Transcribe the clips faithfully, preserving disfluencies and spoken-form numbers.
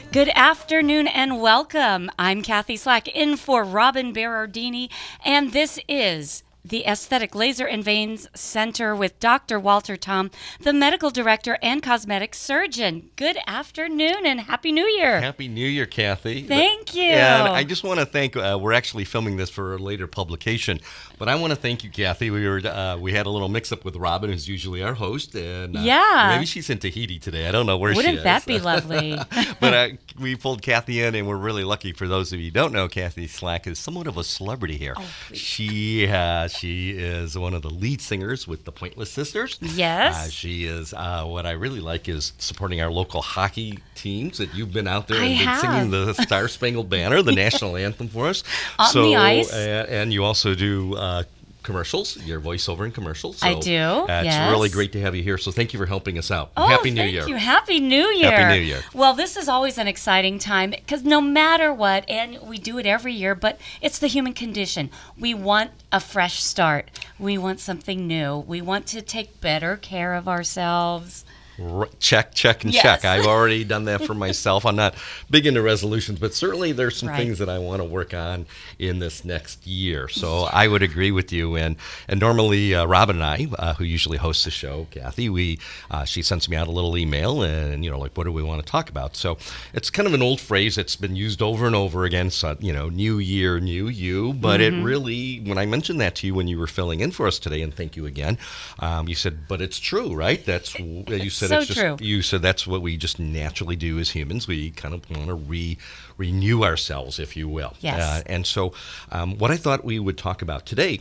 Good afternoon and welcome. I'm Kathy Slack in for Robin Berardini, and this is the Aesthetic Laser and Veins Center with Doctor Walter Tom, the medical director and cosmetic surgeon. Good afternoon and Happy New Year. Happy New Year, Kathy. Thank you. And I just want to thank, uh, we're actually filming this for a later publication, but I want to thank you, Kathy. We were uh, we had a little mix-up with Robin, who's usually our host. and uh, Yeah. Maybe she's in Tahiti today. I don't know where Wouldn't she is. that be lovely? But uh, we pulled Kathy in, and we're really lucky. For those of you who don't know, Kathy Slack is somewhat of a celebrity here. Oh, please. She uh, she is one of the lead singers with the Pointless Sisters. Yes. Uh, she is, uh, what I really like is supporting our local hockey teams that you've been out there I and been have. singing the Star Spangled Banner, the national anthem for us. On so, the ice. And, and you also do uh, commercials, your voiceover in commercials. So, I do, Uh, yes. It's really great to have you here. So thank you for helping us out. Oh, Happy New thank Year. you. Happy New Year. Happy New Year. Well, this is always an exciting time because no matter what, and we do it every year, but it's the human condition. We want a fresh start. We want something new. We want to take better care of ourselves. R- Check, check, and Yes. check. I've already done that for myself. I'm not big into resolutions, but certainly there's some Right. things that I want to work on in this next year. So I would agree with you. And and normally uh, Robin and I, uh, who usually hosts the show, Kathy, we uh, she sends me out a little email, and you know, like, what do we want to talk about? So it's kind of an old phrase that's been used over and over again. So you know, new year, new you. But Mm-hmm. it really, when I mentioned that to you when you were filling in for us today, and thank you again, um, you said, but it's true, right? That's you said. So it's just, true. You said that's what we just naturally do as humans. We kind of want to re renew ourselves, if you will. Yes. Uh, and so, um, what I thought we would talk about today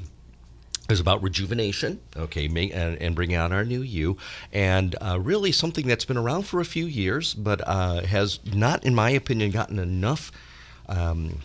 is about rejuvenation, okay, make, and, and bring out our new you, and uh, really something that's been around for a few years, but uh, has not, in my opinion, gotten enough Um,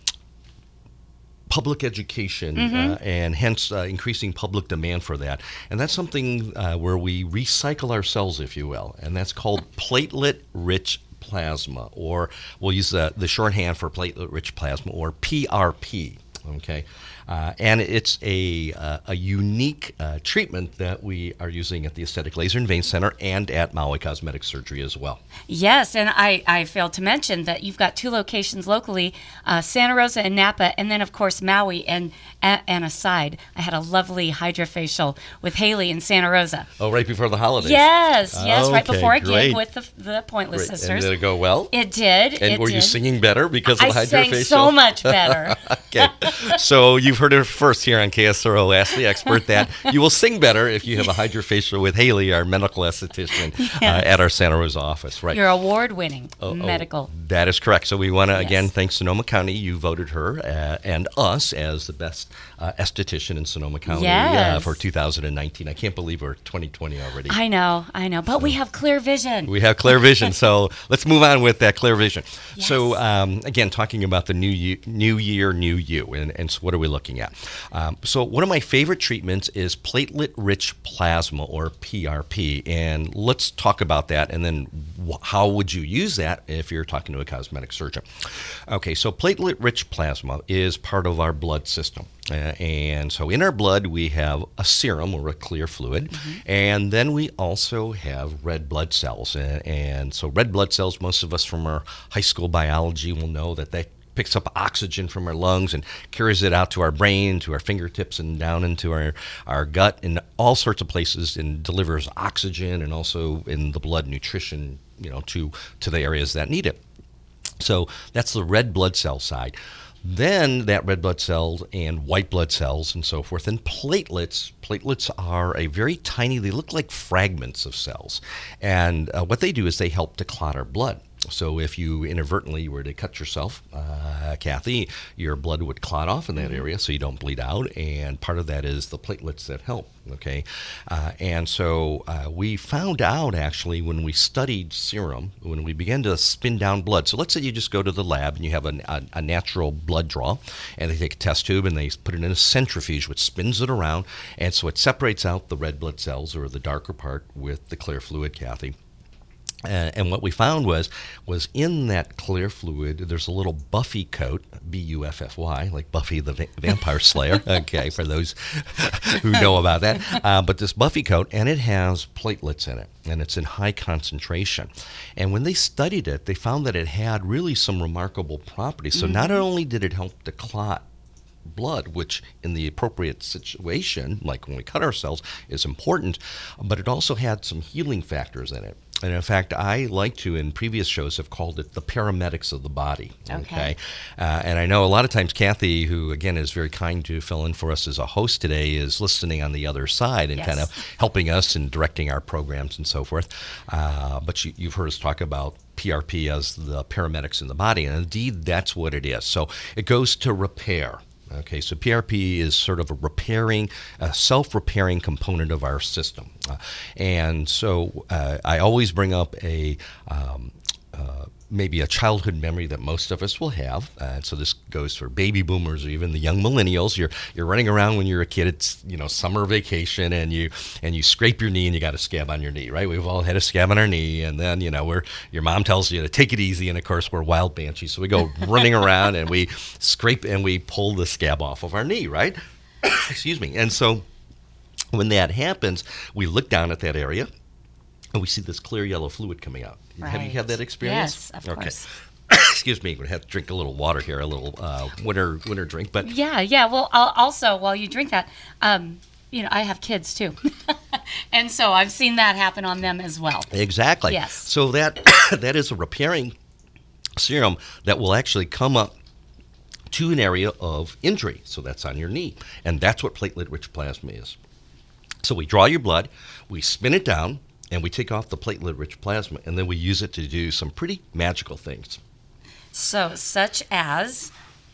public education, Mm-hmm. uh, and hence uh, increasing public demand for that. And that's something uh, where we recycle our cells, if you will, and that's called platelet-rich plasma, or we'll use the, the shorthand for platelet-rich plasma, or P R P. Okay, uh, and it's a uh, a unique uh, treatment that we are using at the Aesthetic Laser and Vein Center and at Maui Cosmetic Surgery as well. Yes, and I, I failed to mention that you've got two locations locally, uh, Santa Rosa and Napa, and then, of course, Maui. And, and aside, I had a lovely hydrofacial with Haley in Santa Rosa. Oh, right before the holidays. Yes, yes, right Okay, before a gig great. with the, the Pointless Great. Sisters. And did it go well? It did. And it were did. you singing better because of the I hydrofacial? sang so much better. Okay, so you've heard it first here on K S R O. Ask the expert that you will sing better if you have a hydrofacial with Haley, our medical esthetician, uh, at our Santa Rosa office. Right. You're award-winning Oh, oh, medical. that is correct. So we want to, Yes. again, thank Sonoma County. You voted her uh, and us as the best uh, esthetician in Sonoma County uh, Yes. for two thousand nineteen. I can't believe we're twenty twenty already. I know, I know, but we have clear vision. We have clear vision, so let's move on with that clear vision. Yes. So, um, again, talking about the new year, new year, new you, and, and so what are we looking at? Um, so, one of my favorite treatments is platelet-rich plasma, or P R P, and let's talk about that, and then wh- how would you use that if you're talking to a cosmetic surgeon? Okay, so platelet-rich plasma is part of our blood system. Uh, and so in our blood, we have a serum, or a clear fluid, Mm-hmm. and then we also have red blood cells. And, and so red blood cells, most of us from our high school biology will know that they picks up oxygen from our lungs and carries it out to our brain, to our fingertips, and down into our, our gut, and all sorts of places, and delivers oxygen and also in the blood nutrition, you know, to, to the areas that need it. So that's the red blood cell side. Then that red blood cells and white blood cells and so forth, and platelets. Platelets are a very tiny, they look like fragments of cells. And uh, what they do is they help to clot our blood. So if you inadvertently were to cut yourself, uh, Kathy, your blood would clot off in that Mm-hmm. area so you don't bleed out. And part of that is the platelets that help, okay? Uh, and so uh, we found out, actually, when we studied serum, when we began to spin down blood. So let's say you just go to the lab and you have a, a, a natural blood draw, and they take a test tube and they put it in a centrifuge, which spins it around. And so it separates out the red blood cells, or the darker part, with the clear fluid, Kathy. Uh, and what we found was was in that clear fluid, there's a little Buffy coat, B U F F Y, like Buffy the va- Vampire Slayer, okay, for those who know about that. Uh, but this Buffy coat, and it has platelets in it, and it's in high concentration. And when they studied it, they found that it had really some remarkable properties. So mm-hmm. not only did it help to clot blood, which in the appropriate situation, like when we cut ourselves, is important, but it also had some healing factors in it. And in fact, I like to, in previous shows, have called it the paramedics of the body. Okay. okay? Uh, and I know a lot of times Kathy, who, again, is very kind to fill in for us as a host today, is listening on the other side and yes. kind of helping us and directing our programs and so forth. Uh, but you, you've heard us talk about P R P as the paramedics in the body. And indeed, that's what it is. So it goes to repair. Okay, so P R P is sort of a repairing, a self-repairing component of our system. Uh, and so uh, I always bring up a um, uh, maybe a childhood memory that most of us will have. Uh, so this goes for baby boomers or even the young millennials. You're you're running around when you're a kid. It's, you know, summer vacation, and you and you scrape your knee and you got a scab on your knee, right? We've all had a scab on our knee, and then, you know, we're your mom tells you to take it easy, and of course we're wild banshees, so we go running around and we scrape and we pull the scab off of our knee, right? Excuse me. And so when that happens, we look down at that area, and we see this clear yellow fluid coming out. Right. Have you had that experience? Yes, of okay. course. Excuse me, I'm going to have to drink a little water here, a little uh, winter winter drink. But yeah, yeah. Well, I'll also, while you drink that, um, you know, I have kids too. And so I've seen that happen on them as well. Exactly. Yes. So that that is a repairing serum that will actually come up to an area of injury. So that's on your knee. And that's what platelet-rich plasma is. So we draw your blood, we spin it down, and we take off the platelet-rich plasma, and then we use it to do some pretty magical things. So, such as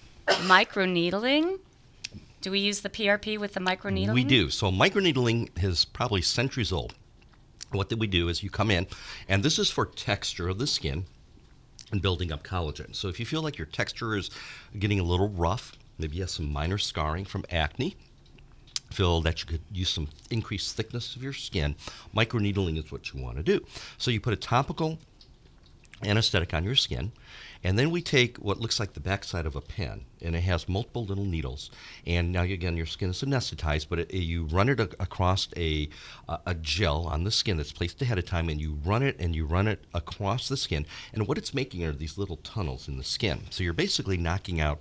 microneedling? Do we use the P R P with the microneedling? We do. So microneedling is probably centuries old. What that we do is you come in, and this is for texture of the skin and building up collagen. So if you feel like your texture is getting a little rough, maybe you have some minor scarring from acne, feel that you could use some increased thickness of your skin, microneedling is what you want to do. So you put a topical anesthetic on your skin, and then we take what looks like the backside of a pen, and it has multiple little needles. And now, again, your skin is anesthetized, but it, you run it a, across a, a a gel on the skin that's placed ahead of time, and you run it and you run it across the skin. And what it's making are these little tunnels in the skin. So you're basically knocking out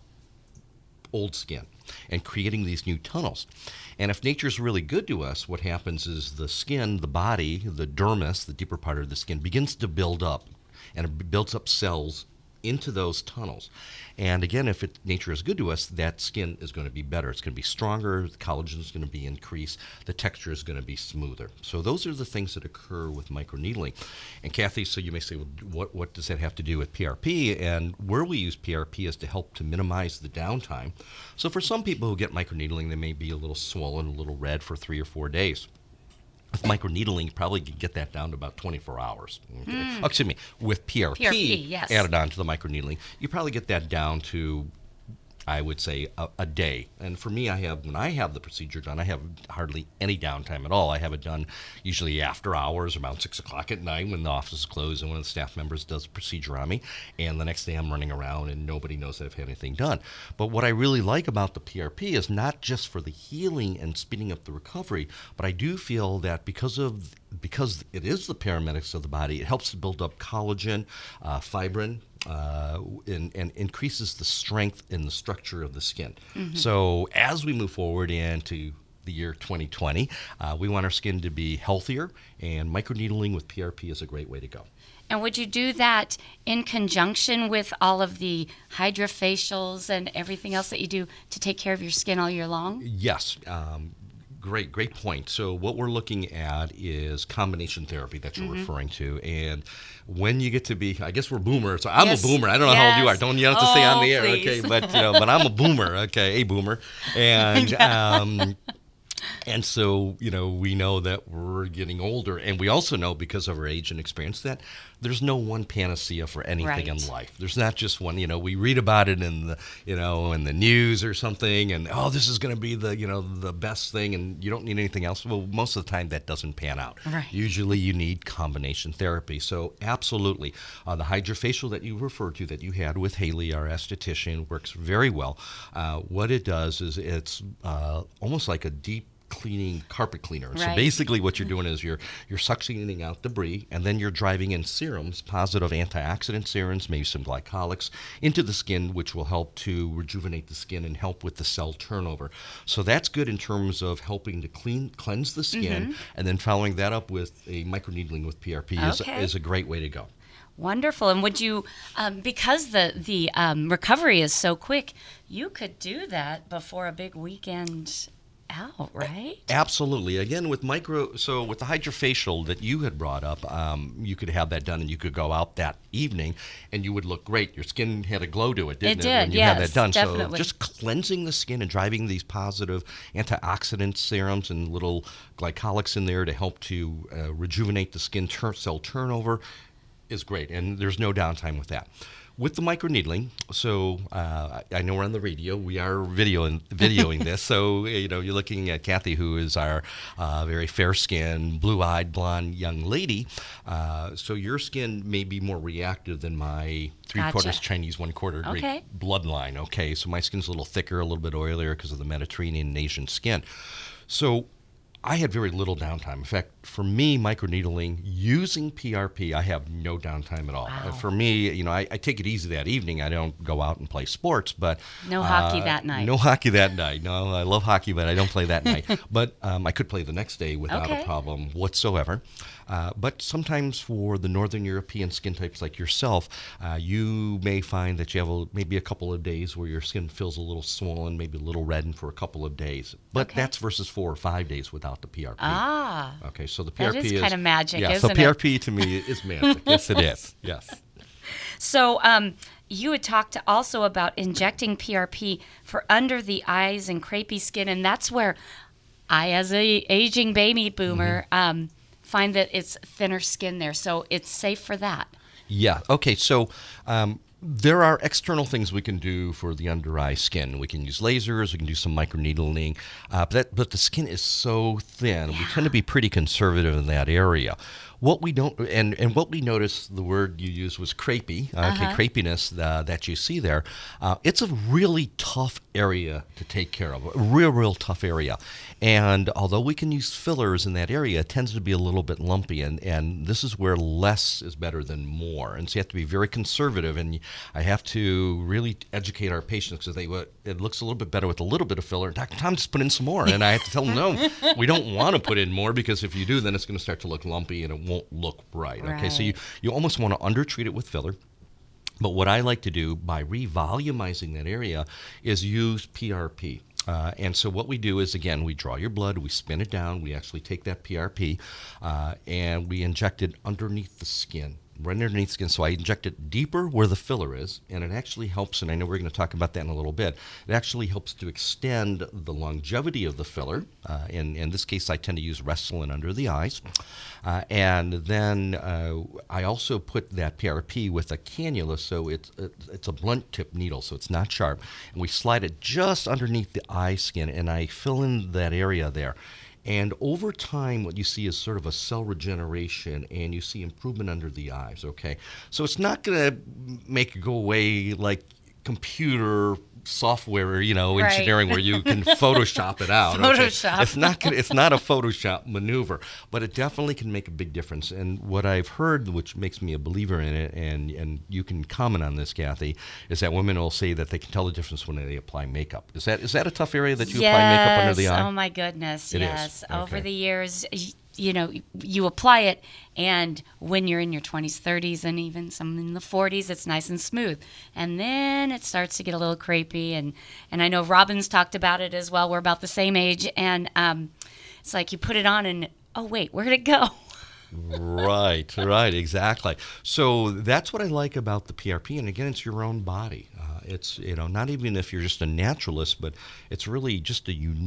old skin and creating these new tunnels. And if nature's really good to us, what happens is the skin, the body, the dermis, the deeper part of the skin, begins to build up, and it builds up cells into those tunnels. And again, if it, nature is good to us, that skin is going to be better. It's going to be stronger, the collagen is going to be increased, the texture is going to be smoother. So those are the things that occur with microneedling. And Kathy, so you may say, well, what, what does that have to do with P R P? And where we use P R P is to help to minimize the downtime. So for some people who get microneedling, they may be a little swollen, a little red for three or four days. With microneedling, you probably can get that down to about twenty-four hours. Okay? Mm. Oh, excuse me. With P R P, P R P, yes. added on to the microneedling, you probably get that down to, I would say, a, a day. And for me, I have when I have the procedure done, I have hardly any downtime at all. I have it done usually after hours, around six o'clock at night when the office is closed and one of the staff members does a procedure on me. And the next day I'm running around and nobody knows that I've had anything done. But what I really like about the P R P is not just for the healing and speeding up the recovery, but I do feel that because of because it is the paramedics of the body, it helps to build up collagen, uh, fibrin, Uh, and, and increases the strength and the structure of the skin. Mm-hmm. So as we move forward into the year twenty twenty, uh, we want our skin to be healthier, and microneedling with P R P is a great way to go. And would you do that in conjunction with all of the hydrofacials and everything else that you do to take care of your skin all year long? Yes. Um, Great, great point. So what we're looking at is combination therapy that you're mm-hmm. referring to. And when you get to be, I guess we're boomers. So I'm yes. a boomer. I don't know yes. how old you are. Don't you have to oh, say on the air, please. okay? But you know, but I'm a boomer, okay, a boomer. And um, And so, you know, we know that we're getting older, and we also know because of our age and experience that there's no one panacea for anything Right. in life. There's not just one, you know, we read about it in the, you know, in the news or something, and, oh, this is going to be the, you know, the best thing, and you don't need anything else. Well, most of the time that doesn't pan out. Right. Usually you need combination therapy. So absolutely, uh, the hydrofacial that you referred to that you had with Haley, our esthetician, works very well. Uh, what it does is it's uh, almost like a deep cleaning carpet cleaner. So Right. basically what you're doing is you're you're suctioning out debris, and then you're driving in serums, positive antioxidant serums, maybe some glycolics, into the skin, which will help to rejuvenate the skin and help with the cell turnover. So that's good in terms of helping to clean cleanse the skin, and then following that up with a microneedling with P R P is, Okay. is a great way to go. Wonderful. And would you, um, because the the um, recovery is so quick, you could do that before a big weekend out, right? Absolutely. Again, with micro, so with the hydrofacial that you had brought up, um, you could have that done, and you could go out that evening, and you would look great. Your skin had a glow to it, didn't It it? did, when you had yes, that done. definitely. So just cleansing the skin and driving these positive antioxidant serums and little glycolics in there to help to uh, rejuvenate the skin tur- cell turnover is great, and there's no downtime with that. With the microneedling, so uh, I I know we're on the radio. We are videoing videoing this, so you know you're looking at Kathy, who is our uh, very fair-skinned, blue-eyed, blonde young lady. Uh, so your skin may be more reactive than my three-quarters Gotcha. Chinese, one-quarter Greek Okay. bloodline. Okay, so my skin's a little thicker, a little bit oilier because of the Mediterranean and Asian skin. So I had very little downtime. In fact, for me, microneedling, using P R P, I have no downtime at all. Wow. Uh, For me, you know, I, I take it easy that evening. I don't go out and play sports, but No hockey uh, that night. No hockey that night. No, I love hockey, but I don't play that night. But um, I could play the next day without Okay. a problem whatsoever. Uh, but sometimes for the Northern European skin types like yourself, uh, you may find that you have a, maybe a couple of days where your skin feels a little swollen, maybe a little reddened for a couple of days. But Okay. that's versus four or five days without the P R P. Ah, Okay, so the That P R P is is kinda magic, Yeah, isn't so it? P R P to me is magic. Yes, it is. Yes. so um, you had talked also about injecting P R P for under the eyes and crepey skin, and that's where I, as a aging baby boomer, Mm-hmm. um, find that it's thinner skin there, so it's safe for that. Yeah. Okay. So um, there are external things we can do for the under eye skin. We can use lasers. We can do some microneedling. Uh, but that, but the skin is so thin. We tend to be pretty conservative in that area. What we don't, and, and what we noticed, the word you used was crepey, uh, okay, Uh-huh. crepiness uh, that you see there. Uh, it's a really tough area to take care of, a real, real tough area. And although we can use fillers in that area, it tends to be a little bit lumpy. And, and this is where less is better than more. And so you have to be very conservative. And I have to really educate our patients because they, well, it looks a little bit better with a little bit of filler. Doctor Tom, just put in some more. And I have to tell them, no, we don't want to put in more because if you do, then it's going to start to look lumpy and it won't look right. Okay, so you, Right. you almost want to undertreat it with filler. But what I like to do by revolumizing that area is use P R P. Uh, and so what we do is, again, we draw your blood, we spin it down, we actually take that P R P, uh, and we inject it underneath the skin. Right underneath the skin. So I inject it deeper where the filler is, and it actually helps, and I know we're going to talk about that in a little bit, it actually helps to extend the longevity of the filler. Uh, in, in this case, I tend to use Restylane under the eyes. Uh, and then uh, I also put that P R P with a cannula, so it's, it's a blunt tip needle, so it's not sharp. And we slide it just underneath the eye skin, and I fill in that area there. And over time, what you see is sort of a cell regeneration, and you see improvement under the eyes, okay? So it's not going to make it go away like computer software, you know, Right. engineering where you can Photoshop it out. okay? Photoshop. It's not gonna, it's not a Photoshop maneuver, but it definitely can make a big difference. And what I've heard, which makes me a believer in it, and, and you can comment on this, Kathy, is that women will say that they can tell the difference when they apply makeup. Is that is that a tough area that you yes. apply makeup under the eye? Oh my goodness. It is. yes. Over Okay. the years, y- you know, you apply it, and when you're in your twenties, thirties, and even some in the forties, it's nice and smooth. And then it starts to get a little crepey. And, and I know Robin's talked about it as well. We're about the same age. And um, it's like you put it on, and oh, wait, where'd it go? Right, right, exactly. So that's what I like about the P R P. And again, it's your own body. Uh, it's, you know, not even if you're just a naturalist, but it's really just a unique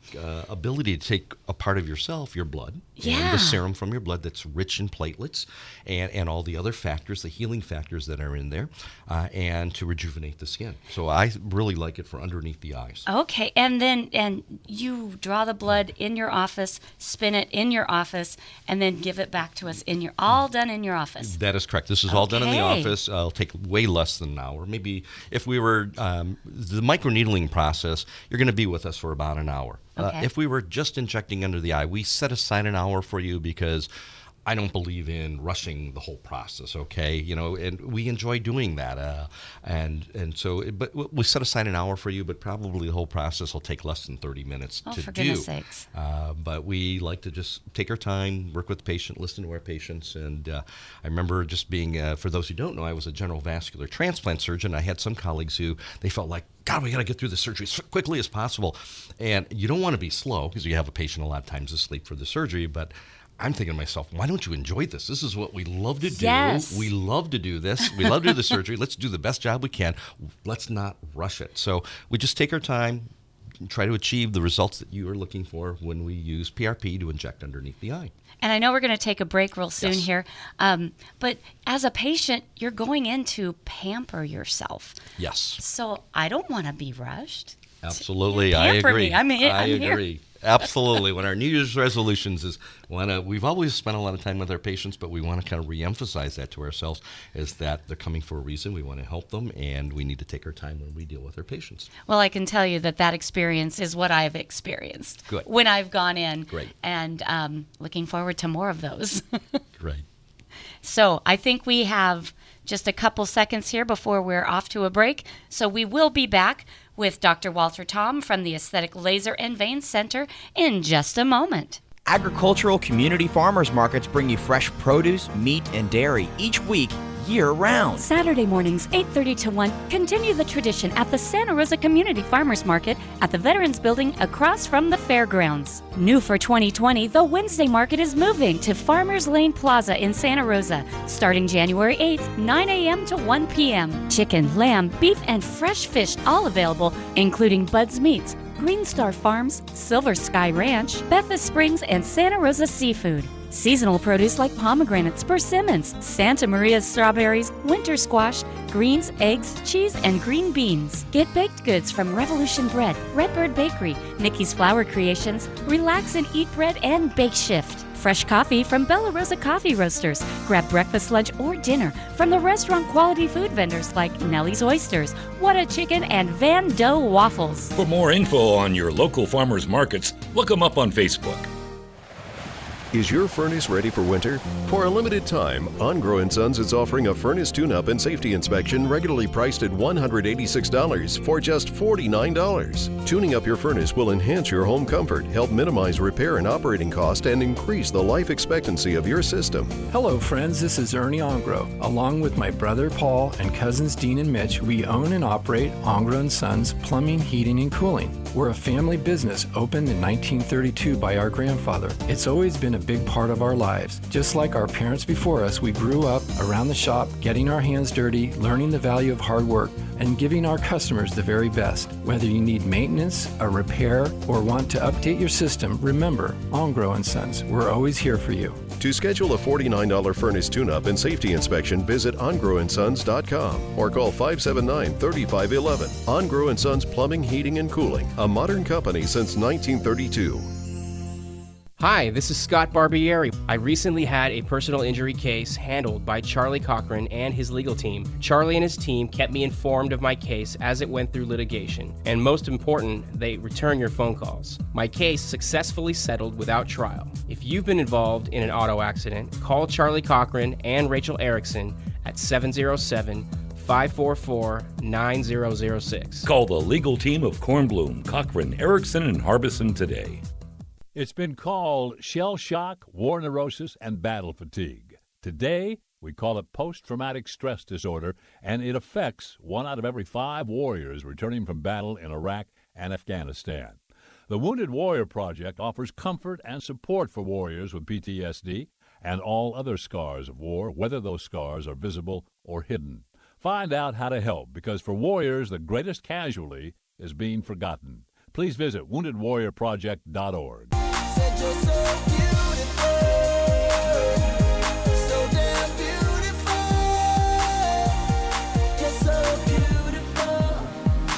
uh, ability to take a part of yourself, your blood, Yeah. and the serum from your blood that's rich in platelets and, and all the other factors, the healing factors that are in there, uh, and to rejuvenate the skin. So I really like it for underneath the eyes. Okay, and then and you draw the blood in your office, spin it in your office, and then give it back to us in your all done in your office. That is correct. This is all done in the Okay. office. Uh, it'll take way less than an hour. Maybe if we were um, the microneedling process, you're going to be with us for about an hour. Okay. Uh, if we were just injecting under the eye, we set aside an hour for you because I don't believe in rushing the whole process. Okay, you know, and we enjoy doing that. Uh, and and so, but we set aside an hour for you, but probably the whole process will take less than thirty minutes Oh, to for do. goodness sakes. Uh, but we like to just take our time, work with the patient, listen to our patients. And uh, I remember just being, uh, for those who don't know, I was a general vascular transplant surgeon. I had some colleagues who they felt like, God, we got to get through the surgery as quickly as possible. And you don't want to be slow because you have a patient a lot of times asleep for the surgery. But I'm thinking to myself, why don't you enjoy this? This is what we love to do. Yes. We love to do this. We love to do the surgery. Let's do the best job we can. Let's not rush it. So we just take our time, try to achieve the results that you are looking for when we use P R P to inject underneath the eye. And I know we're going to take a break real soon Yes. here, um, but as a patient, you're going in to pamper yourself. Yes. So I don't want to be rushed. Absolutely, Yeah, I pamper agree. me. I'm here- I I'm here. agree. Absolutely. When our New Year's resolutions is, wanna, we've always spent a lot of time with our patients, but we want to kind of reemphasize that to ourselves, is that they're coming for a reason. We want to help them, and we need to take our time when we deal with our patients. Well, I can tell you that that experience is what I've experienced Good. when I've gone in. Great. And um, looking forward to more of those. Right. So I think we have just a couple seconds here before we're off to a break. So we will be back with Doctor Walter Tom from the Aesthetic Laser and Vein Center in just a moment. Agricultural community farmers markets bring you fresh produce, meat, and dairy each week, year-round. Saturday mornings, eight thirty to one, continue the tradition at the Santa Rosa Community Farmers Market at the Veterans Building across from the fairgrounds. New for twenty twenty, the Wednesday market is moving to Farmers Lane Plaza in Santa Rosa, starting January eighth, nine a.m. to one p.m. Chicken, lamb, beef, and fresh fish all available, including Bud's Meats, Green Star Farms, Silver Sky Ranch, Bethis Springs, and Santa Rosa Seafood. Seasonal produce like pomegranates, persimmons, Santa Maria strawberries, winter squash, greens, eggs, cheese, and green beans. Get baked goods from Revolution Bread, Redbird Bakery, Nikki's Flower Creations, Relax and Eat Bread, and Bake Shift. Fresh coffee from Bella Rosa Coffee Roasters. Grab breakfast, lunch, or dinner from the restaurant quality food vendors like Nellie's Oysters, What a Chicken, and Van Dough Waffles. For more info on your local farmers markets, look them up on Facebook. Is your furnace ready for winter? For a limited time, Ongro and Sons is offering a furnace tune-up and safety inspection regularly priced at one hundred eighty-six dollars for just forty-nine dollars. Tuning up your furnace will enhance your home comfort, help minimize repair and operating cost, and increase the life expectancy of your system. Hello friends, this is Ernie Ongro. Along with my brother Paul and cousins Dean and Mitch, we own and operate Ongro and Sons Plumbing, Heating, and Cooling. We're a family business opened in nineteen thirty-two by our grandfather. It's always been a big part of our lives. Just like our parents before us, we grew up around the shop, getting our hands dirty, learning the value of hard work, and giving our customers the very best. Whether you need maintenance, a repair, or want to update your system, remember, Ongro and Sons, we're always here for you. To schedule a forty-nine dollars furnace tune-up and safety inspection, visit ongro and sons dot com or call five seven nine, three five one one. Ongro and Sons Plumbing, Heating, and Cooling, a modern company since nineteen thirty-two. Hi, this is Scott Barbieri. I recently had a personal injury case handled by Charlie Cochran and his legal team. Charlie and his team kept me informed of my case as it went through litigation. And most important, they return your phone calls. My case successfully settled without trial. If you've been involved in an auto accident, call Charlie Cochran and Rachel Erickson at seven oh seven, five four four, nine zero zero six. Call the legal team of Kornblum, Cochran, Erickson, and Harbison today. It's been called shell shock, war neurosis, and battle fatigue. Today, we call it post-traumatic stress disorder, and it affects one out of every five warriors returning from battle in Iraq and Afghanistan. The Wounded Warrior Project offers comfort and support for warriors with P T S D and all other scars of war, whether those scars are visible or hidden. Find out how to help, because for warriors, the greatest casualty is being forgotten. please visit wounded warrior project dot org. Said you're so beautiful, so damn beautiful. You're so beautiful,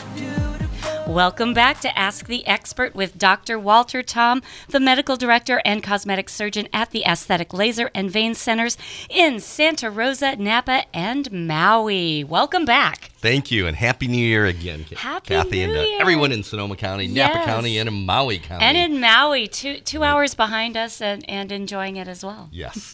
beautiful. Welcome back to Ask the Expert with Doctor Walter Tom, the medical director and cosmetic surgeon at the Aesthetic Laser and Vein Centers in Santa Rosa, Napa, and Maui. Welcome back. Thank you, and Happy New Year again, Happy Kathy, New and uh, Year. everyone in Sonoma County, Yes. Napa County, and in Maui County. And in Maui, two two hours behind us and, and enjoying it as well. Yes.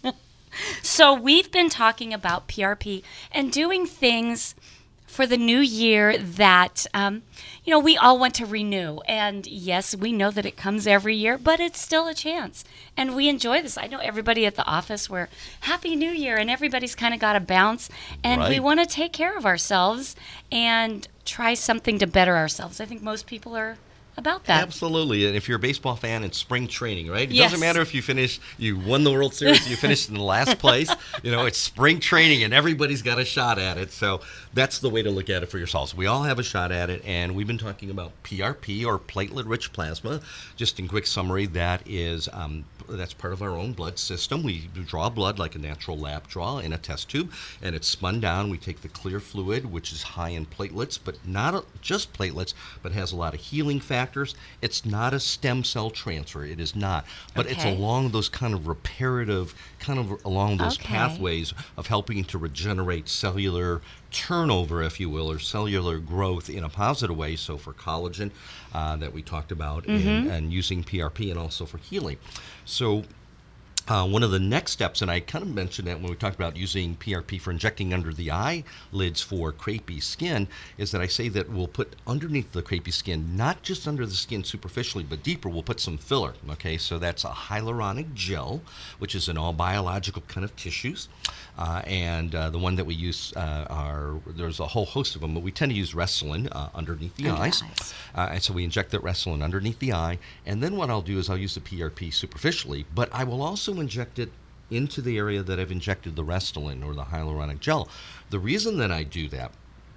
So we've been talking about P R P and doing things for the new year that, um, you know, we all want to renew. And yes, we know that it comes every year, but it's still a chance. And we enjoy this. I know everybody at the office, we're Happy New Year, and everybody's kind of got to bounce. And we Right. want to take care of ourselves and try something to better ourselves. I think most people are about that. Absolutely. And if you're a baseball fan, it's spring training, right? It Yes. doesn't matter if you finish, you won the World Series, you finished in the last place. You know, it's spring training and everybody's got a shot at it. So that's the way to look at it for yourselves. We all have a shot at it, and we've been talking about P R P, or platelet-rich plasma. Just in quick summary, that is um, that's part of our own blood system. We draw blood like a natural lab draw in a test tube, and it's spun down. We take the clear fluid, which is high in platelets, but not just platelets, but has a lot of healing factors. It's not a stem cell transfer. It is not. But it's Okay. along those kind of reparative, kind of along those Okay. pathways of helping to regenerate cellular turnover, if you will, or cellular growth in a positive way. So for collagen uh, that we talked about, and, and using P R P, and also for healing. So Uh, one of the next steps, and I kind of mentioned that when we talked about using P R P for injecting under the eyelids for crepey skin, is that I say that we'll put underneath the crepey skin, not just under the skin superficially, but deeper, we'll put some filler. Okay, so that's a hyaluronic gel, which is in all biological kind of tissues. Uh, and uh, the one that we use uh, are, there's a whole host of them, but we tend to use Restylane uh, underneath the Under eyes. eyes. Uh, and so we inject that Restylane underneath the eye. And then what I'll do is I'll use the P R P superficially, but I will also inject it into the area that I've injected the Restylane or the hyaluronic gel. The reason that I do that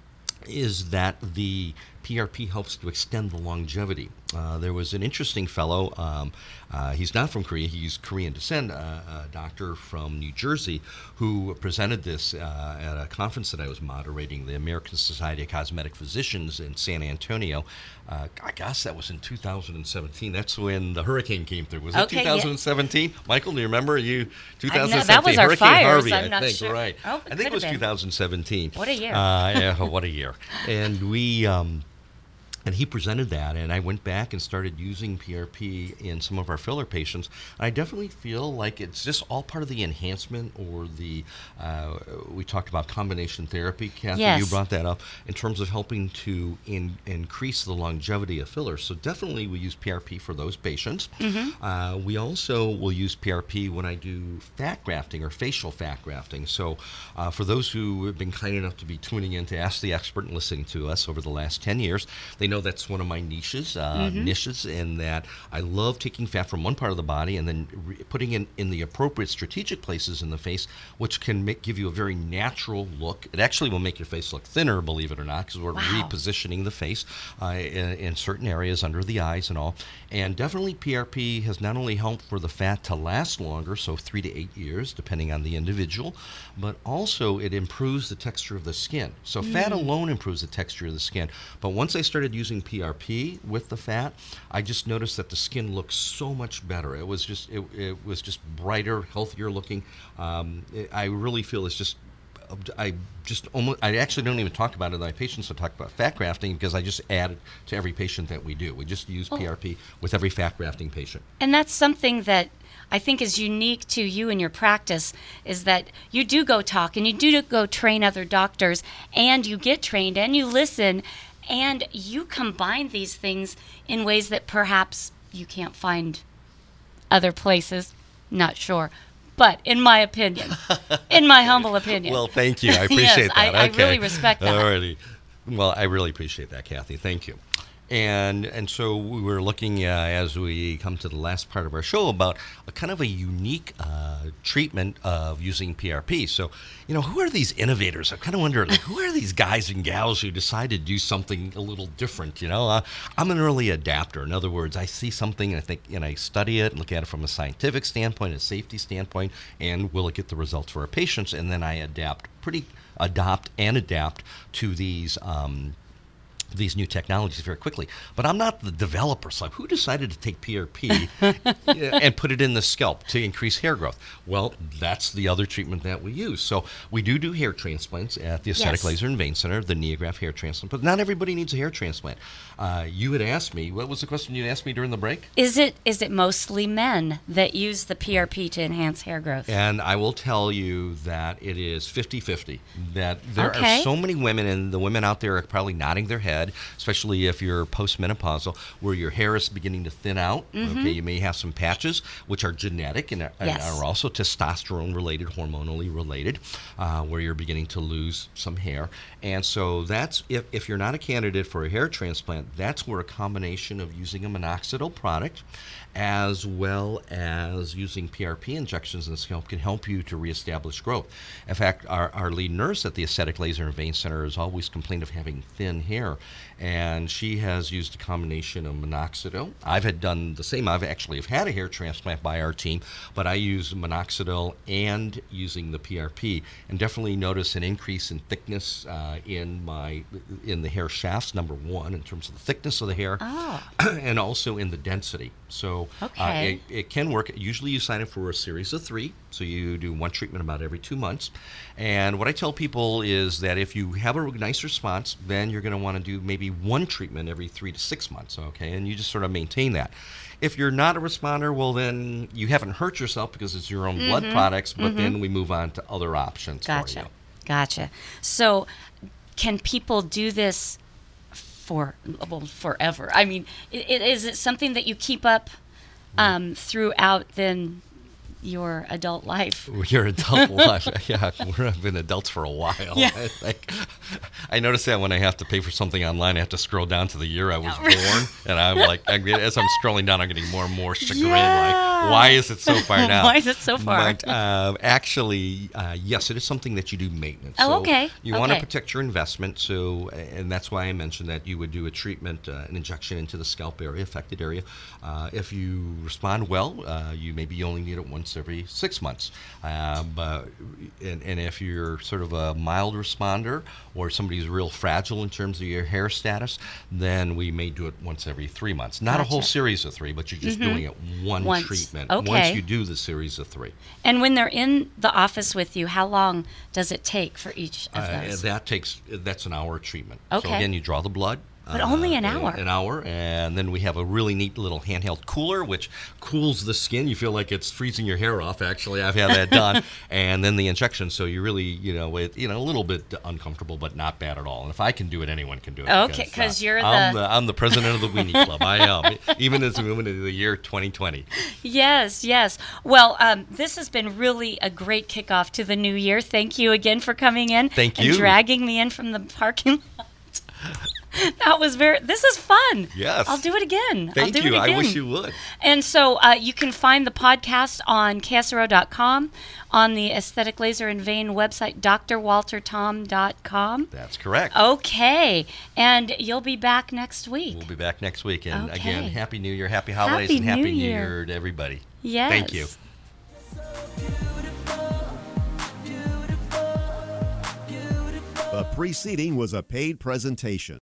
is that the P R P helps to extend the longevity. Uh, there was an interesting fellow, um, uh, he's not from Korea, he's Korean descent, uh, a doctor from New Jersey, who presented this uh, at a conference that I was moderating, the American Society of Cosmetic Physicians in San Antonio. Uh, I guess that was in two thousand seventeen. That's when the hurricane came through. Was Okay, it yeah. twenty seventeen? Michael, do you remember? You I know, twenty seventeen. that was our Hurricane fires, Harvey, I'm I not think, sure. right. Oh, it I think could it was have been. two thousand seventeen. What a year. Uh, yeah, what a year. And we... Um, And he presented that, and I went back and started using P R P in some of our filler patients. I definitely feel like it's just all part of the enhancement, or the, uh, we talked about combination therapy, Kathy, Yes. you brought that up, in terms of helping to in, increase the longevity of fillers. So definitely we use P R P for those patients. Mm-hmm. Uh, we also will use P R P when I do fat grafting or facial fat grafting. So uh, for those who have been kind enough to be tuning in to Ask the Expert and listening to us over the last ten years, they know that's one of my niches, uh, Mm-hmm. niches, in that I love taking fat from one part of the body and then re- putting it in the appropriate strategic places in the face, which can make, give you a very natural look. It actually will make your face look thinner, believe it or not, because we're Wow. repositioning the face uh, in, in certain areas under the eyes and all. And definitely P R P has not only helped for the fat to last longer, so three to eight years, depending on the individual, but also it improves the texture of the skin. So fat alone improves the texture of the skin. But once I started using P R P with the fat, I just noticed that the skin looks so much better. It was just it, it was just brighter, healthier looking. Um, it, I really feel it's just I just almost I actually don't even talk about it in my patients. I talk about fat grafting because I just add it to every patient that we do. We just use P R P with every fat grafting patient. And that's something that I think is unique to you and your practice, is that you do go talk and you do go train other doctors, and you get trained and you listen, and you combine these things in ways that perhaps you can't find other places. Not sure. But in my opinion, in my humble opinion. Well, thank you. I appreciate Yes, that. I, Okay. I really respect that. Alrighty. Well, I really appreciate that, Kathy. Thank you. And and so we were looking, uh, as we come to the last part of our show, about a kind of a unique uh, treatment of using P R P. So, you know, who are these innovators? I kind of wonder, like, who are these guys and gals who decide to do something a little different? You know, uh, I'm an early adapter. In other words, I see something and I think, and I study it and look at it from a scientific standpoint, a safety standpoint, and will it get the results for our patients? And then I adapt, pretty adopt and adapt to these. Um, these new technologies very quickly. But I'm not the developer, so who decided to take P R P and put it in the scalp to increase hair growth? Well, that's the other treatment that we use. So we do do hair transplants at the Aesthetic Yes. Laser and Vein Center, the NeoGraft hair transplant, but not everybody needs a hair transplant. Uh, you had asked me, what was the question you asked me during the break? Is it is it mostly men that use the P R P to enhance hair growth? And I will tell you that it is fifty-fifty, that there Okay. are so many women, and the women out there are probably nodding their head, especially if you're postmenopausal, where your hair is beginning to thin out. Mhm. Okay, you may have some patches, which are genetic and are, and Yes. are also testosterone related, hormonally related, uh, where you're beginning to lose some hair. And so that's, if, if you're not a candidate for a hair transplant, that's where a combination of using a minoxidil product as well as using P R P injections in the scalp can help you to reestablish growth. In fact, our, our lead nurse at the Aesthetic Laser and Vein Center has always complained of having thin hair, and she has used a combination of minoxidil. I've had done the same. I've actually have had a hair transplant by our team, but I use minoxidil and using the P R P, and definitely notice an increase in thickness uh, in my in the hair shafts. Number one, in terms of the thickness of the hair, Oh. and also in the density. So uh, Okay. it, it can work. Usually you sign up for a series of three, so you do one treatment about every two months. And what I tell people is that if you have a nice response, then you're going to want to do maybe one treatment every three to six months, okay? And you just sort of maintain that. If you're not a responder, well, then you haven't hurt yourself because it's your own blood Mhm. products, but Mhm. then we move on to other options for you. Gotcha. Gotcha. So, can people do this for well, forever? I mean, i- i- is it something that you keep up um, throughout then your adult life? Your adult life, yeah, we've been adults for a while. Yeah. I think I notice that when I have to pay for something online, I have to scroll down to the year I was born, and I'm like, I get, as I'm scrolling down, I'm getting more and more chagrined. Yeah. Like, why is it so far now? Why is it so far? But uh, actually, uh, yes, it is something that you do maintenance. Oh, So okay. You want to Okay. protect your investment, so and that's why I mentioned that you would do a treatment, uh, an injection into the scalp area, affected area. Uh, if you respond well, uh, you maybe only need it once every six months. Uh, but and, and if you're sort of a mild responder or somebody's real fragile in terms of your hair status, then we may do it once every three months. Not a whole Gotcha. series of three, but you're just Mhm. doing it one Once. treatment Okay. once you do the series of three. And when they're in the office with you, how long does it take for each of Uh, those? that takes that's an hour treatment. So Okay. again, you draw the blood. But only an uh, hour. An hour, and then we have a really neat little handheld cooler, which cools the skin. You feel like it's freezing your hair off. Actually, I've had that done, and then the injection. So you really, you know, it, you know, a little bit uncomfortable, but not bad at all. And if I can do it, anyone can do it. Okay, 'cause uh, you're I'm the- the I'm the president of the Weenie Club. I am, even as a woman of the year twenty twenty. Yes, yes. Well, um, this has been really a great kickoff to the new year. Thank you again for coming in. Thank and you. dragging me in from the parking lot. That was very. This is fun. Yes. I'll do it again. I'll Thank do you. It I again. wish you would. And so uh, you can find the podcast on K S R O dot com, on the Aesthetic Laser and Vein website, D R walter tom dot com. That's correct. Okay. And you'll be back next week. We'll be back next week. And Okay. again, Happy New Year, Happy Holidays, Happy and Happy New New Year. Year to everybody. Yes. Thank you. The preceding was a paid presentation.